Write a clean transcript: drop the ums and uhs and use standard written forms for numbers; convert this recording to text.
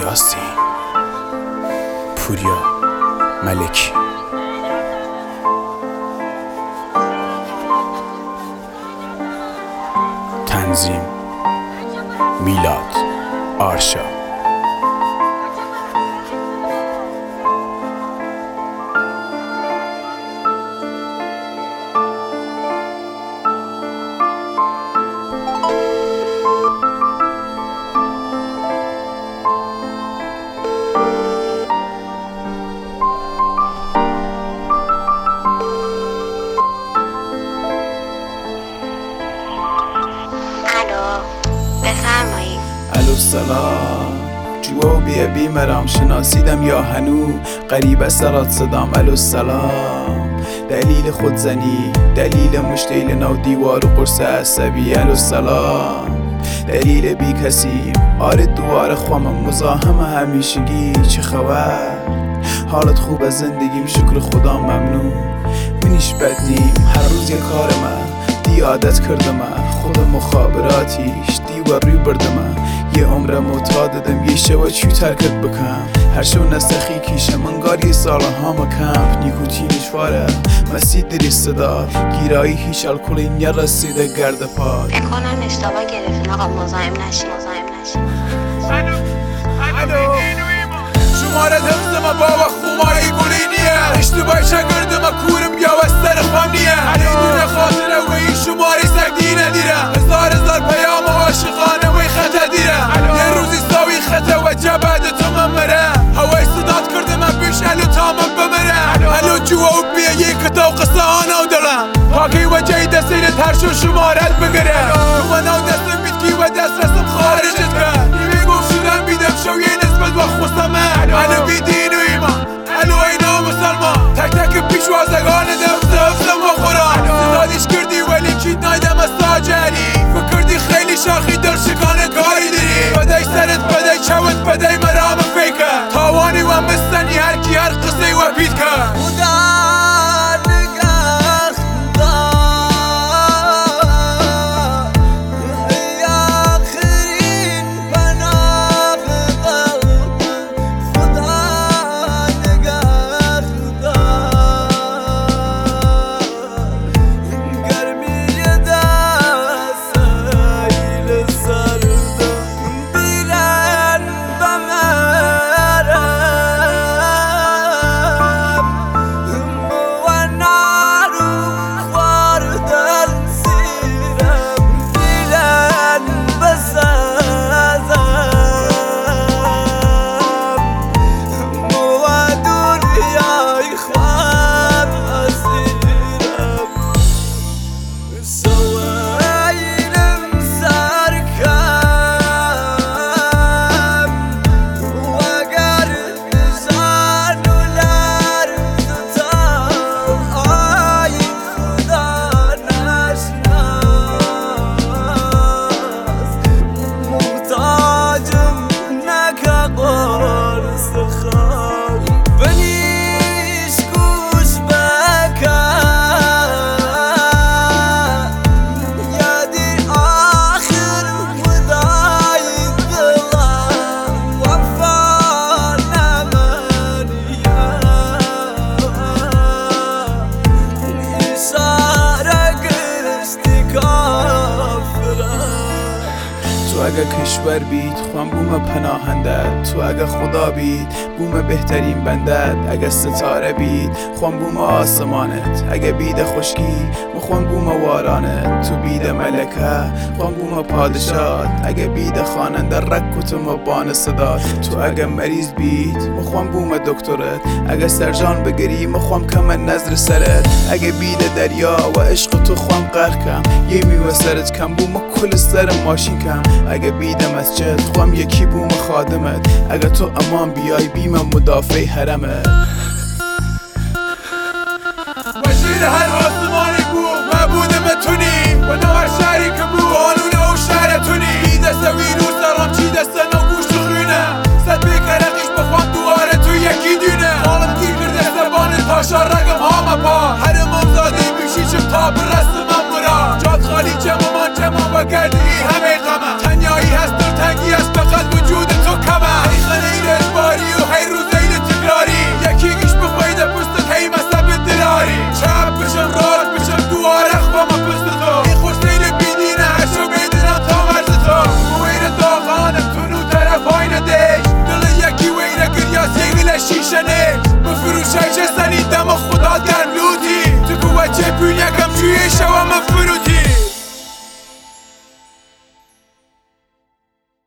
یاسین، پوریا ملکی. تنظیم میلاد آرشا. الو سلام، جوا بیا بیمرم شناسیدم یا هنو قریب سرات صدام. الو سلام، دلیل خودزنی، دلیل مشتیل نو دیوار و قرص عصبی. الو سلام، دلیل بی کسی، آره دوار خوامم مزاحم همیشگی. چه خبر؟ حالت خوب از زندگیم؟ شکر خدا ممنون. منیش بد نیم، هر روز یه کار من دی عادت کردم، خود مخابراتیش دیوار روی بردم. یه عمر معتاددم، یه شوا چی ترکت بکم. هر شو نستخی کیشم انگار یه سال همه کمپ. نیکوتینش واره مسید دری صدا، گیرایی هیچ الکلی نرسیده گرد پاد. بکنم اشتباه گرفتین آقا، مزاحم نشین. الو شماره دمزم بابا خومایی گلینیه، اشتباهی شکردم کورم یا وستر خانیه. دونه خاطره و این شماره سگدی ندیره، هزار پیام عاشقانه و خطه دیره. یه روزی ساوی خطه و جبهد تو من مره، هوای صدات کردم بیش الو تا من بمره. الو جوا و بیا یه کتاب قصه آنو دلم، پاکی و جای دستیرت هر شو شمارت بگره. تو منو دستم بیتکی و دست رسم خارجت کرد، نیمه گفت شدم بیدم شو یه نسبت و خوستمه. الو بی دین و ایمان، الو اینا مسلمان، تک تک پیشوازگان دفتم و قرآن. صدادیش کردی ولی کید نایدم از تاج علی، فکردی خیلی شاخی در شکانه کاری داری. بدای سرت بدای چوت بدای مرام فیکر، تاوانی و مستنی هر کی هر قصه و پیت کرد. تو اگه کشور بید خوام بوم پناهندت، تو اگه خدا بید بوم بهترین بندت. اگه ستاره بید خوام بوم آسمانت، اگه بید خشکی مخوام بوم وارانت. تو بید ملکه خوام بوم پادشات، اگه بید خواننده رک و تو مبان صدات. تو اگه مریض بید مخوام بوم دکترت، اگه سرجان بگری مخوام کم نظر سرت. اگه بید دریا و عشق تو خوام غرق کم، یه میوه سرت کم بوم کل سر ماشین کم. اگه بید مسجد خوام یکی بوم خادمت، اگه تو امان بیای بیم مدافع حرمت. وزیر هر آسمانی بود معبود متونی و نوار شهری که بود قانون او شهرتونی. بی دست ویرو سرام چی دست نو گوش خونه، صد بیکرقیش بخوام دواره تو یکی دونه. حالم گیر کرده زبان تاشا رقم ها مپا، هر امامزاده میشیشم تا برست من برا. جاد خالی جمع و گردی همه غمه، تنیایی هست در تنگی هست فقط وجود تو کمه. ای خانه فروتی